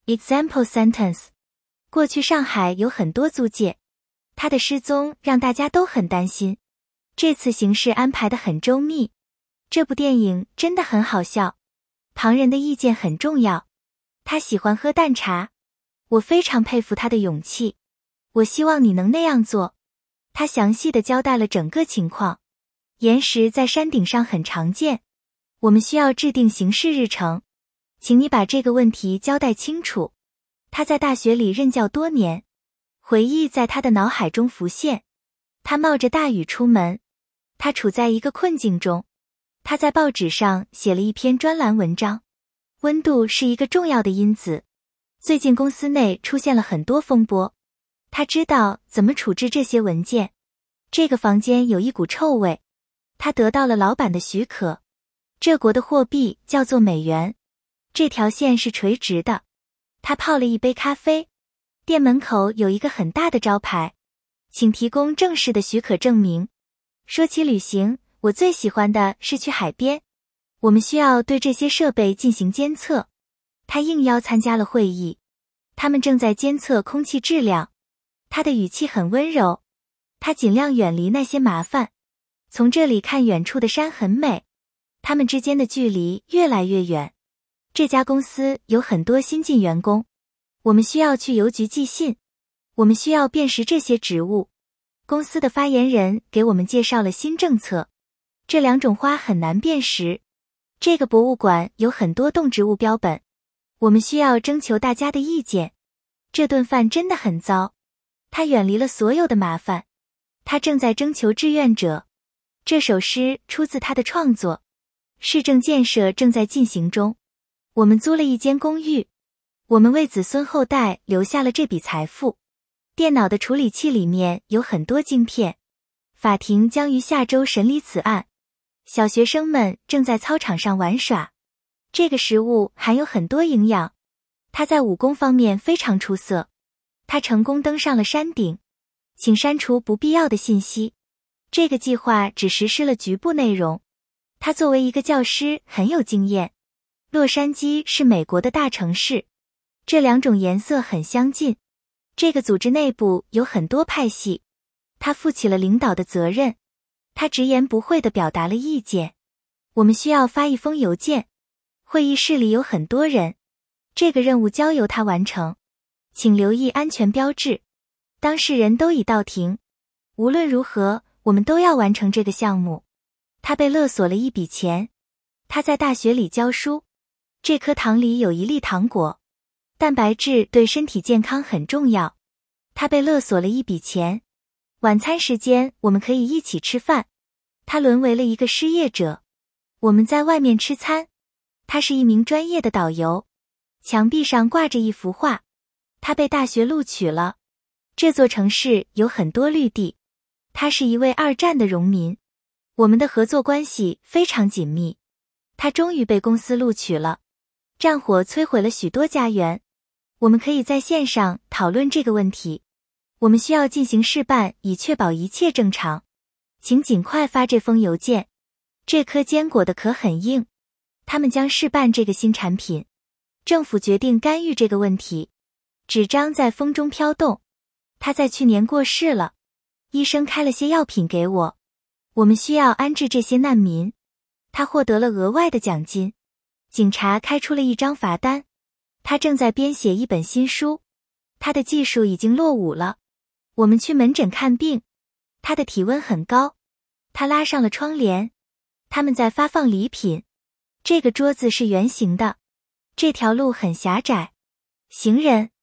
Example sentence。过去上海有很多租界，他的失踪让大家都很担心。这次行事安排得很周密。这部电影真的很好笑。旁人的意见很重要。他喜欢喝淡茶。我非常佩服他的勇气。我希望你能那样做。他详细地交代了整个情况。岩石在山顶上很常见。我们需要制定行事日程。请你把这个问题交代清楚。他在大学里任教多年。回忆在他的脑海中浮现。他冒着大雨出门。他处在一个困境中。他在报纸上写了一篇专栏文章。温度是一个重要的因子。最近公司内出现了很多风波。他知道怎么处置这些文件。这个房间有一股臭味。他得到了老板的许可。这国的货币叫做美元。这条线是垂直的。他泡了一杯咖啡。店门口有一个很大的招牌。请提供正式的许可证明。说起旅行，我最喜欢的是去海边。我们需要对这些设备进行监测。他应邀参加了会议。他们正在监测空气质量。他的语气很温柔。他尽量远离那些麻烦。从这里看远处的山很美。他们之间的距离越来越远。这家公司有很多新进员工。我们需要去邮局寄信。我们需要辨识这些植物。公司的发言人给我们介绍了新政策。这两种花很难辨识。这个博物馆有很多动植物标本。我们需要征求大家的意见。这顿饭真的很糟。他远离了所有的麻烦。他正在征求志愿者。这首诗出自他的创作。市政建设正在进行中。我们租了一间公寓。我们为子孙后代留下了这笔财富。电脑的处理器里面有很多晶片。法庭将于下周审理此案。小学生们正在操场上玩耍。这个食物含有很多营养。他在武功方面非常出色。他成功登上了山顶。请删除不必要的信息。这个计划只实施了局部内容。他作为一个教师很有经验。洛杉矶是美国的大城市。这两种颜色很相近。这个组织内部有很多派系。他负起了领导的责任。他直言不讳地表达了意见。我们需要发一封邮件。会议室里有很多人。这个任务交由他完成。请留意安全标志。当事人都已到庭。无论如何，我们都要完成这个项目。他被勒索了一笔钱。他在大学里教书。这颗糖里有一粒糖果。蛋白质对身体健康很重要。他被勒索了一笔钱。晚餐时间我们可以一起吃饭。他沦为了一个失业者。我们在外面吃餐。他是一名专业的导游。墙壁上挂着一幅画。他被大学录取了。这座城市有很多绿地。他是一位二战的荣民。我们的合作关系非常紧密。他终于被公司录取了。战火摧毁了许多家园。我们可以在线上讨论这个问题。我们需要进行试办以确保一切正常。请尽快发这封邮件。这颗坚果的壳很硬。他们将试办这个新产品。政府决定干预这个问题。纸张在风中飘动。他在去年过世了。医生开了些药品给我。我们需要安置这些难民。他获得了额外的奖金。警察开出了一张罚单。他正在编写一本新书。他的技术已经落伍了。我们去门诊看病。他的体温很高。他拉上了窗帘。他们在发放礼品。这个桌子是圆形的。这条路很狭窄。行人。